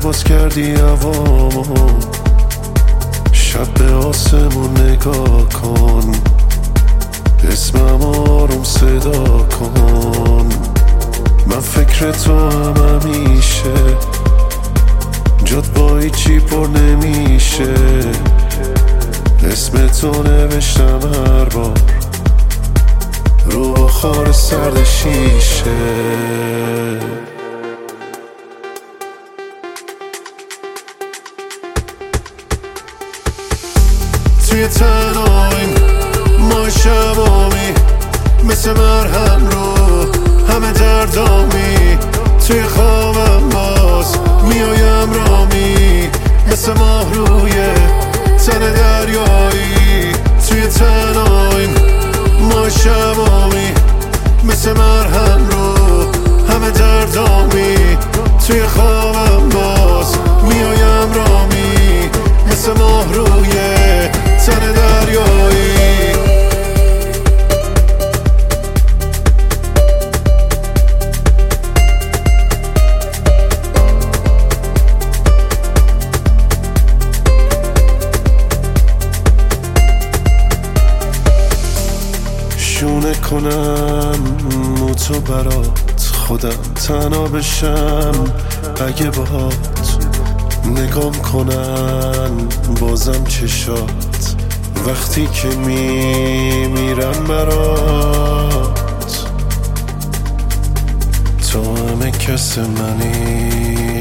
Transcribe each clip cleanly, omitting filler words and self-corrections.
باز کردی هوامو، شب به آسمون نگاه کن، اسمم آروم صدا کن. من فکر تو هم همیشه، جات با هیچی پر نمیشه. اسم تو نوشتم هر بار رو بخار سرد شیشه. توی تنهاییم ما شبامی، مثل مرهم رو همه دردامی. توی خوابم باز میایم رامی، مثل ماه روی تن دریایی. توی تنهاییم ما شبامی، مثل مرهم رو همه دردامی. توی خوابم باز میایم رامی، مثل ماه روی تن دریایی. شونه کنم موتو برات، خودم تنها بشم اگه باهات. نگام کنن بازم چشات وقتی که میمیرم برات. تو همه کس منی،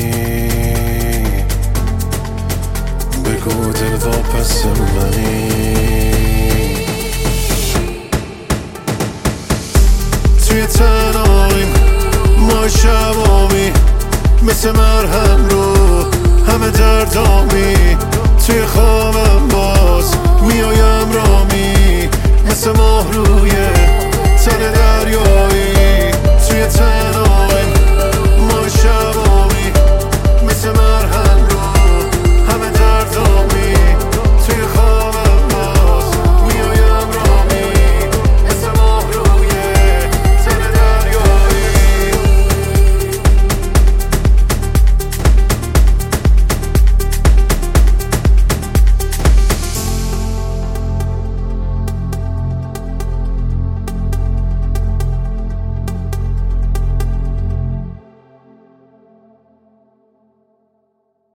بگو دل واپس منی. توی تنهاییم ما شبامی، مثل مرهم رو همه دردامی. توی خوابم باز میایم رامی، مثل ماه روی تن دریایی.